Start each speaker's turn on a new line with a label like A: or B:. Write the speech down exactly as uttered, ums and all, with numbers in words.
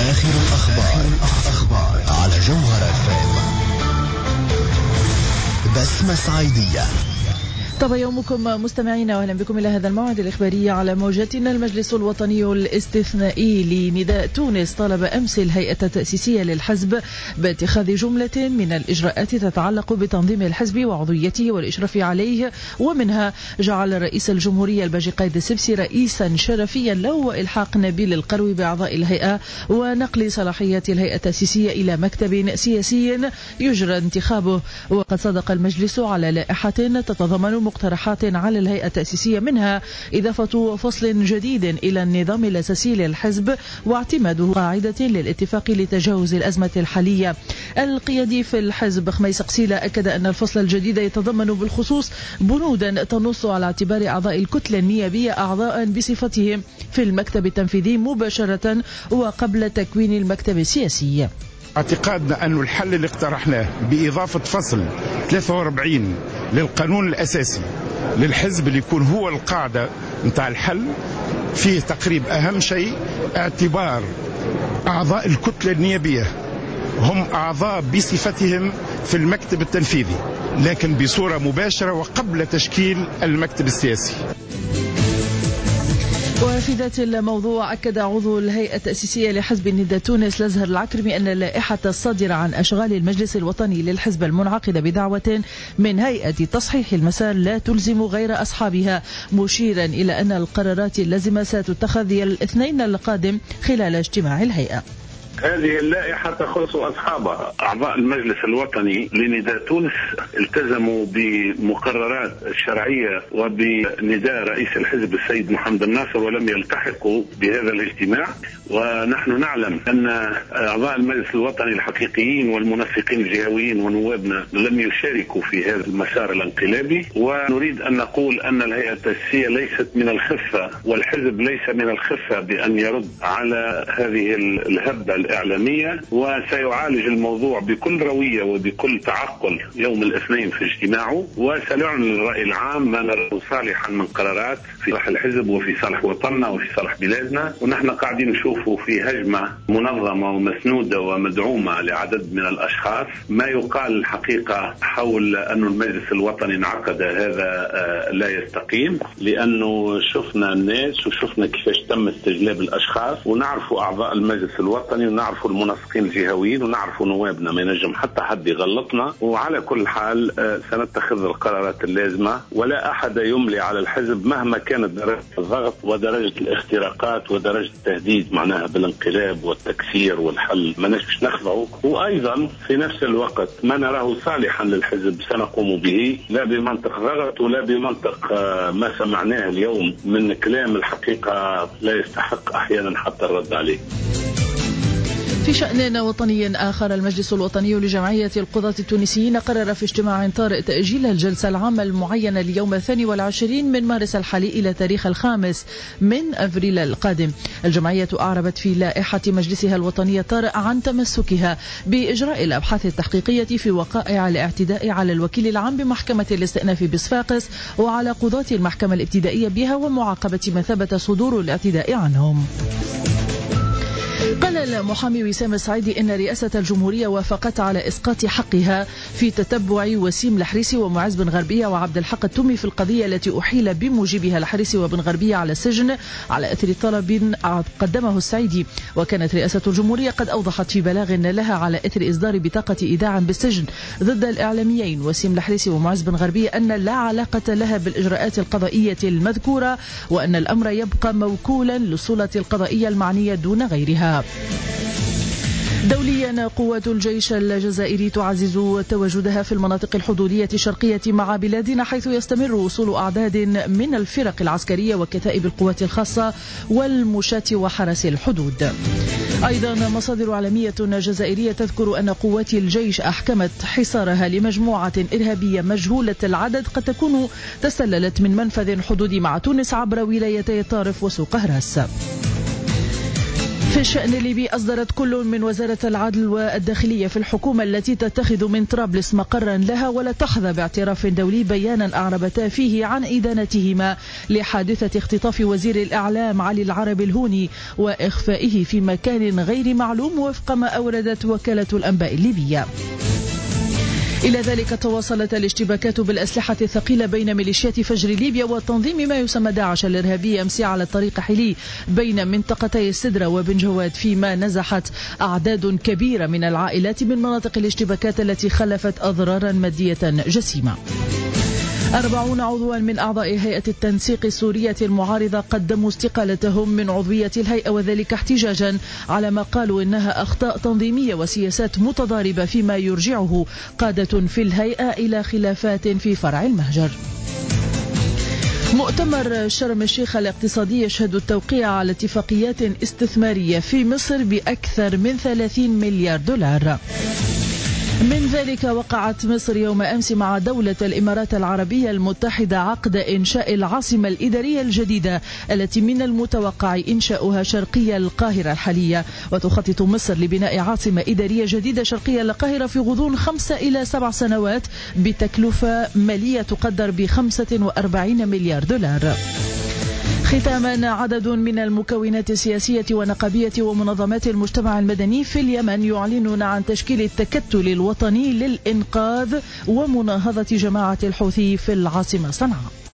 A: آخر الأخبار, الأخبار على جوهرة إف إم. بسمة صعيدية.
B: طب يومكم مستمعين، واهلا بكم الى هذا الموعد الاخباري على موجتنا. المجلس الوطني الاستثنائي لنداء تونس طلب امس الهيئه التاسيسيه للحزب باتخاذ جمله من الاجراءات تتعلق بتنظيم الحزب وعضويته والاشراف عليه، ومنها جعل رئيس الجمهوريه الباجي قايد السبسي رئيسا شرفيا له، والحاق نبيل القروي باعضاء الهيئه، ونقل صلاحيات الهيئه التاسيسيه الى مكتب سياسي يجرى انتخابه. وقد صدق المجلس على لائحه تتضمن مقترحات على الهيئة التأسيسية، منها إضافة فصل جديد إلى النظام الأساسي للحزب واعتماده قاعدة للاتفاق لتجاوز الأزمة الحالية. القيادي في الحزب خميس قسيلة أكد أن الفصل الجديد يتضمن بالخصوص بنودا تنص على اعتبار أعضاء الكتلة النيابية أعضاء بصفتهم في المكتب التنفيذي مباشرة وقبل تكوين المكتب السياسي.
C: اعتقادنا أن الحل اللي اقترحناه بإضافة فصل ثلاثة وأربعين للقانون الأساسي للحزب اللي يكون هو القاعدة نتاع الحل، فيه تقريب أهم شيء اعتبار أعضاء الكتلة النيابية هم أعضاء بصفتهم في المكتب التنفيذي، لكن بصورة مباشرة وقبل تشكيل المكتب السياسي.
B: وفي ذات الموضوع أكد عضو الهيئة التأسيسية لحزب النداء تونس الأزهر العكرمي أن اللائحة الصادرة عن أشغال المجلس الوطني للحزب المنعقدة بدعوة من هيئة تصحيح المسار لا تلزم غير أصحابها، مشيرا إلى أن القرارات اللازمة ستتخذ الاثنين القادم خلال اجتماع الهيئة.
D: هذه اللائحة تخص أصحابها. أعضاء المجلس الوطني لنداء تونس التزموا بمقررات الشرعية وبنداء رئيس الحزب السيد محمد الناصر ولم يلتحقوا بهذا الاجتماع، ونحن نعلم أن أعضاء المجلس الوطني الحقيقيين والمنسقين الجهويين ونوابنا لم يشاركوا في هذا المسار الانقلابي. ونريد أن نقول أن الهيئة التأسيسية ليست من الخفة والحزب ليس من الخفة بأن يرد على هذه الهبة الإعلامية، وسيعالج الموضوع بكل روية وبكل تعقل يوم الاثنين في اجتماعه، وسنعلن للرأي العام ما نراه صالحا من قرارات في صالح الحزب وفي صالح وطننا وفي صالح بلادنا. ونحن قاعدين نشوفوا في هجمة منظمة ومسنودة ومدعومة لعدد من الأشخاص ما يقال الحقيقة حول أن المجلس الوطني انعقد، هذا لا يستقيم، لأنه شفنا الناس وشفنا كيفاش تم استجلاب الأشخاص، ونعرف أعضاء المجلس الوطني ونعرفوا المنسقين الجهويين ونعرفوا نوابنا، ما ينجم حتى حد يغلطنا. وعلى كل حال سنتخذ القرارات اللازمة، ولا أحد يملي على الحزب مهما كانت درجة الضغط ودرجة الاختراقات ودرجة التهديد معناها بالانقلاب والتكسير والحل، ما نش نخضعه. وأيضا في نفس الوقت ما نراه صالحا للحزب سنقوم به، لا بمنطق ضغط ولا بمنطق ما سمعناه اليوم من كلام الحقيقة لا يستحق أحيانا حتى الرد عليه.
B: في شأن وطني آخر، المجلس الوطني لجمعية القضاة التونسيين قرر في اجتماع طارئ تأجيل الجلسة العامة المعينة ليوم الثاني والعشرين من مارس الحالي إلى تاريخ الخامس من أفريل القادم. الجمعية أعربت في لائحة مجلسها الوطني الطارئ عن تمسكها بإجراء الأبحاث التحقيقية في وقائع الاعتداء على الوكيل العام بمحكمة الاستئناف بصفاقس وعلى قضاة المحكمة الابتدائية بها، ومعاقبة من ثبت صدور الاعتداء عنهم. قال المحامي وسام السعيدي إن رئاسة الجمهورية وافقت على إسقاط حقها في تتبع وسيم الحريسي ومعز بن غربية وعبد الحق التومي في القضية التي أحيل بموجبها الحريسي وبن غربية على السجن على أثر طلب قدمه السعيدي. وكانت رئاسة الجمهورية قد أوضحت في بلاغ لها على أثر إصدار بطاقة إيداع بالسجن ضد الإعلاميين وسيم الحريسي ومعز بن غربية أن لا علاقة لها بالإجراءات القضائية المذكورة، وأن الأمر يبقى موكولا للسلطة القضائية المعنية دون غيرها. دوليا، قوات الجيش الجزائري تعزز تواجدها في المناطق الحدودية الشرقية مع بلادنا، حيث يستمر وصول أعداد من الفرق العسكرية وكتائب القوات الخاصة والمشاة وحرس الحدود. أيضا مصادر عالمية جزائرية تذكر أن قوات الجيش أحكمت حصارها لمجموعة إرهابية مجهولة العدد قد تكون تسللت من منفذ حدودي مع تونس عبر ولايتي طارف وسوق هراس. في في الشأن الليبي، أصدرت كل من وزارة العدل والداخلية في الحكومة التي تتخذ من طرابلس مقرا لها ولا تحظى باعتراف دولي بيانا أعربتا فيه عن إدانتهما لحادثة اختطاف وزير الإعلام علي العربي الهوني وإخفائه في مكان غير معلوم وفق ما أوردت وكالة الأنباء الليبية. إلى ذلك تواصلت الاشتباكات بالأسلحة الثقيلة بين ميليشيات فجر ليبيا وتنظيم ما يسمى داعش الإرهابي أمس على الطريق حلي بين منطقتي السدرة وبن جواد، فيما نزحت أعداد كبيرة من العائلات من مناطق الاشتباكات التي خلفت أضرارا مادية جسيمة. أربعون عضوا من أعضاء هيئة التنسيق السورية المعارضة قدموا استقالتهم من عضوية الهيئة، وذلك احتجاجا على ما قالوا إنها أخطاء تنظيمية وسياسات متضاربة، فيما يرجعه قادة في الهيئة إلى خلافات في فرع المهجر. مؤتمر شرم الشيخ الاقتصادي يشهد التوقيع على اتفاقيات استثمارية في مصر بأكثر من ثلاثين مليار دولار. من ذلك وقعت مصر يوم أمس مع دولة الإمارات العربية المتحدة عقد إنشاء العاصمة الإدارية الجديدة التي من المتوقع إنشاؤها شرقي القاهرة الحالية، وتخطط مصر لبناء عاصمة إدارية جديدة شرقي القاهرة في غضون خمسة إلى سبع سنوات بتكلفة مالية تقدر بخمسة وأربعين مليار دولار. ختاما، عدد من المكونات السياسية ونقابية ومنظمات المجتمع المدني في اليمن يعلنون عن تشكيل التكتل الوطني للإنقاذ ومناهضة جماعة الحوثي في العاصمة صنعاء.